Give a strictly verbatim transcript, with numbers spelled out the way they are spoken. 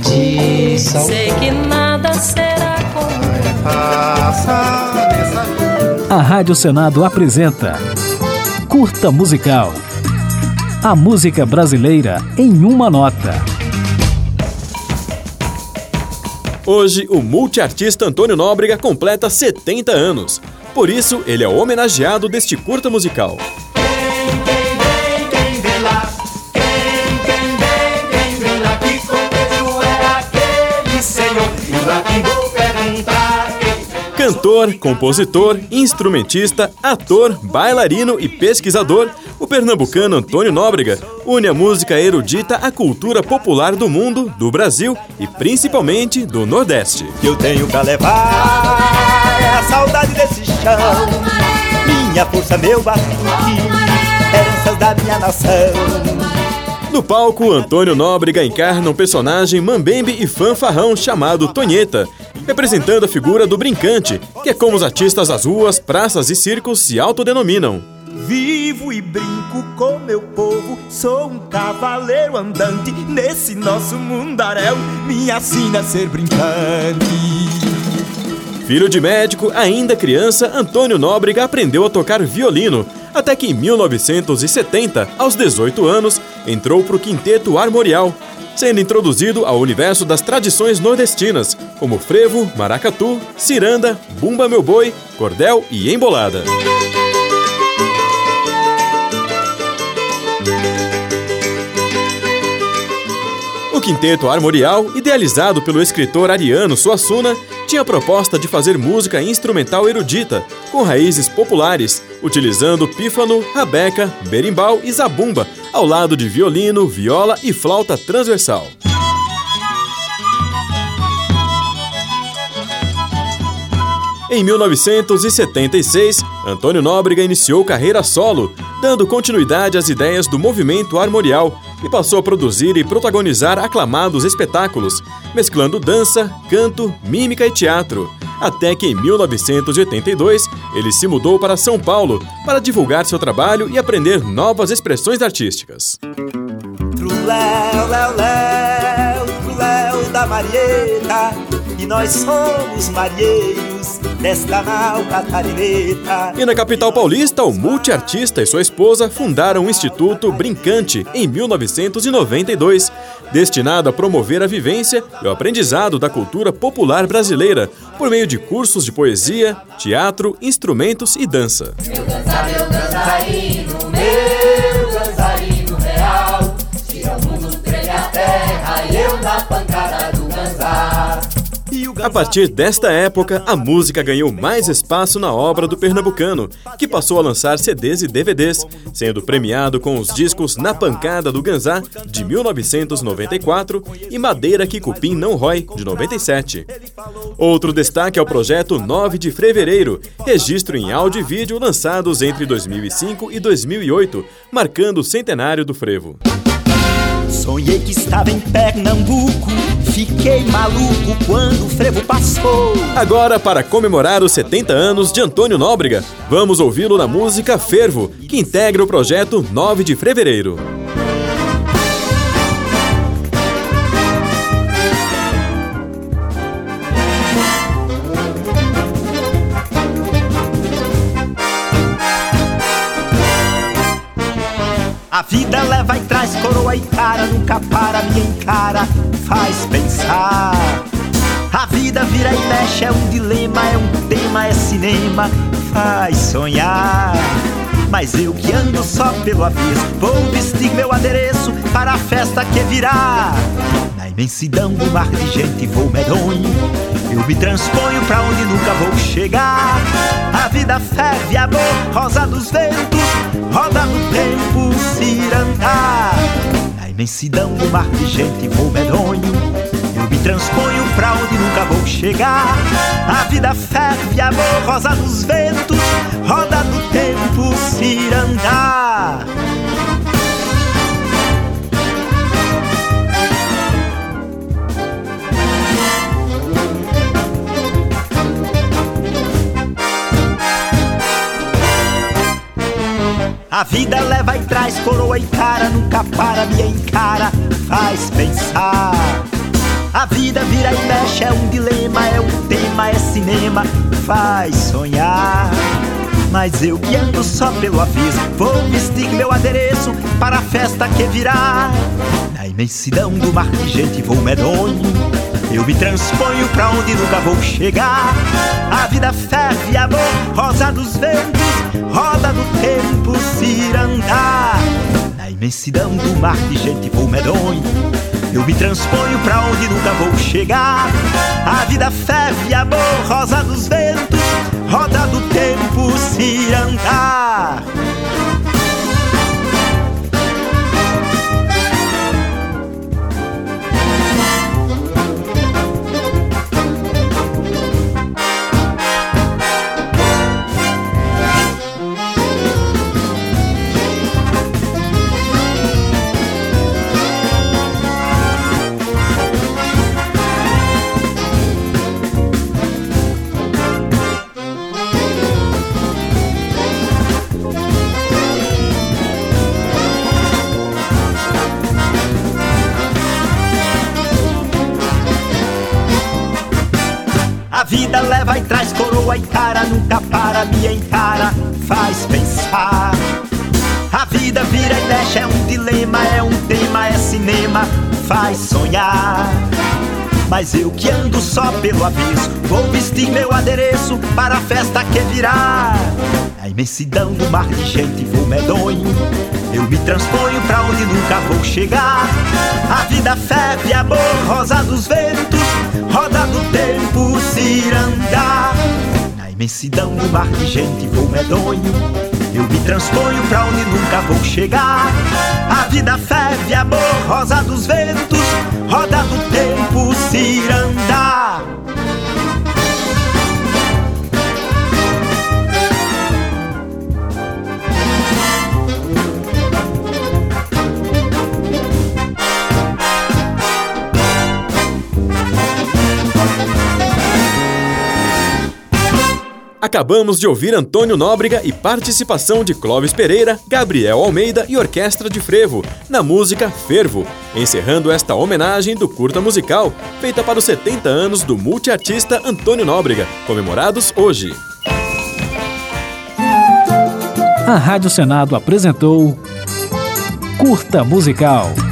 tradição. Sei que nada será como passa nessa vida. A Rádio Senado apresenta Curta Musical. A música brasileira em uma nota. Hoje, o multiartista Antônio Nóbrega completa setenta anos. Por isso, ele é homenageado deste curta musical. Cantor, compositor, instrumentista, ator, bailarino e pesquisador, o pernambucano Antônio Nóbrega une a música erudita à cultura popular do mundo, do Brasil e principalmente do Nordeste. Eu tenho pra levar é a saudade desse chão, minha força, meu batuque, heranças da minha nação. No palco, Antônio Nóbrega encarna um personagem mambembe e fanfarrão chamado Tonheta, representando a figura do brincante, que é como os artistas das ruas, praças e circos se autodenominam. Vivo e brinco com meu povo, sou um cavaleiro andante, nesse nosso mundaréu, minha sina é ser brincante. Filho de médico, ainda criança, Antônio Nóbrega aprendeu a tocar violino, até que em mil novecentos e setenta, aos dezoito anos, entrou para o Quinteto Armorial, sendo introduzido ao universo das tradições nordestinas, como frevo, maracatu, ciranda, bumba meu boi, cordel e embolada. O Quinteto Armorial, idealizado pelo escritor Ariano Suassuna, tinha a proposta de fazer música instrumental erudita, com raízes populares, utilizando pífano, rabeca, berimbau e zabumba, ao lado de violino, viola e flauta transversal. Em mil novecentos e setenta e seis, Antônio Nóbrega iniciou carreira solo, dando continuidade às ideias do movimento armorial e passou a produzir e protagonizar aclamados espetáculos, mesclando dança, canto, mímica e teatro, até que em mil novecentos e oitenta e dois ele se mudou para São Paulo para divulgar seu trabalho e aprender novas expressões artísticas. Truléu, léu, léu, truléu da Marieta, e nós somos marinheiros desta nau catarineta. E na capital paulista, o multiartista e sua esposa fundaram o Instituto Brincante em mil novecentos e noventa e dois, destinado a promover a vivência e o aprendizado da cultura popular brasileira, por meio de cursos de poesia, teatro, instrumentos e dança. Meu dançar, meu dançarino, meu dançarino real, tira o mundo, treme a terra e eu na pancada do ganzar. A partir desta época, a música ganhou mais espaço na obra do pernambucano, que passou a lançar C Ds e D V Ds, sendo premiado com os discos Na Pancada do Ganzá, de mil novecentos e noventa e quatro, e Madeira que Cupim Não Rói, de noventa e sete. Outro destaque é o projeto nove de Fevereiro, registro em áudio e vídeo lançados entre dois mil e cinco e dois mil e oito, marcando o centenário do frevo. Sonhei que estava em Pernambuco, fiquei maluco quando o frevo passou. Agora, para comemorar os setenta anos de Antônio Nóbrega, vamos ouvi-lo na música Fervo, que integra o projeto nove de Fevereiro. A vida leva e traz, coroa e cara, nunca para, me encara, faz pensar. A vida vira e mexe, é um dilema, é um tema, é cinema, faz sonhar. Mas eu que ando só pelo avesso, vou vestir meu adereço para a festa que virá. Na imensidão do mar de gente vou medonho, eu me transponho pra onde nunca vou chegar. A vida ferve, amor, rosa dos ventos, roda no tempo, cirandar. Na imensidão do mar de gente vou medonho, eu me transponho pra onde nunca vou chegar. A vida ferve, amor, rosa dos ventos, roda no tempo, cirandar. A vida leva e traz, coroa e cara, nunca para, me encara, faz pensar. A vira e mexe, é um dilema, é um tema, é cinema, faz sonhar. Mas eu que ando só pelo aviso, vou vestir meu adereço para a festa que virá. Na imensidão do mar de gente vou medonho, eu me transponho pra onde nunca vou chegar. A vida ferve, amor, rosa dos ventos, roda do tempo, cirandar. Na imensidão do mar de gente vou medonho, eu me transponho pra onde nunca vou chegar. A vida ferve, amor, rosa dos ventos, roda do tempo, cirandar. A vida leva e traz, coroa e cara, nunca para, me encara, faz pensar. A vida vira e mexe, é um dilema, é um tema, é cinema, faz sonhar. Mas eu que ando só pelo aviso, vou vestir meu adereço para a festa que virá. Na imensidão do mar de gente vou medonho, eu me transponho pra onde nunca vou chegar. A vida ferve, amor, rosa dos ventos, roda do tempo, cirandar. Na imensidão do mar de gente vou medonho, eu me transponho pra onde nunca vou chegar. A vida ferve, amor, rosa dos ventos, roda do tempo, cirandar. Acabamos de ouvir Antônio Nóbrega e participação de Clóvis Pereira, Gabriel Almeida e Orquestra de Frevo, na música Fervo, encerrando esta homenagem do Curta Musical, feita para os setenta anos do multiartista Antônio Nóbrega, comemorados hoje. A Rádio Senado apresentou Curta Musical.